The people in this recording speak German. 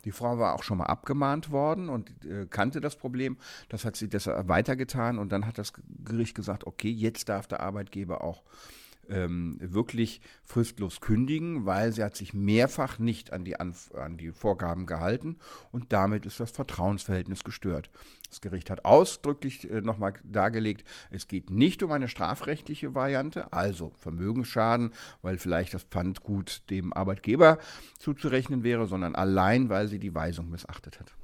Die Frau war auch schon mal abgemahnt worden und kannte das Problem. Das hat sie deshalb weitergetan und dann hat das Gericht gesagt, okay, jetzt darf der Arbeitgeber auch wirklich fristlos kündigen, weil sie hat sich mehrfach nicht an die Vorgaben gehalten und damit ist das Vertrauensverhältnis gestört. Das Gericht hat ausdrücklich nochmal dargelegt, es geht nicht um eine strafrechtliche Variante, also Vermögensschaden, weil vielleicht das Pfandgut dem Arbeitgeber zuzurechnen wäre, sondern allein, weil sie die Weisung missachtet hat.